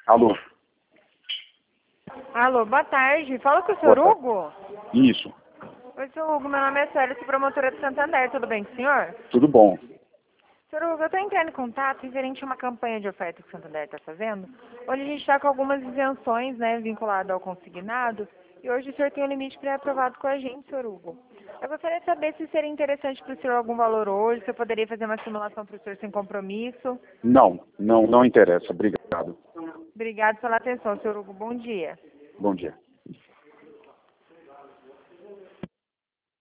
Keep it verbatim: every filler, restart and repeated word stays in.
Alô? Alô, boa tarde. Fala com o senhor Boa Hugo? Isso, Oi, senhor Hugo. Meu nome é Célia, sou promotora de Santander. Tudo bem com o senhor? tudo bom. Senhor Hugo, eu estou entrando em contato referente a uma campanha de oferta que o Santander está fazendo, onde a gente está com algumas isenções, né, vinculadas ao consignado, e hoje o senhor tem um limite pré-aprovado com a gente, senhor Hugo. Eu gostaria de saber se seria interessante para o senhor algum valor hoje, se eu poderia fazer uma simulação para o senhor sem compromisso. Não, não, não interessa. Obrigado. Obrigado pela atenção, senhor Hugo. Bom dia. Bom dia.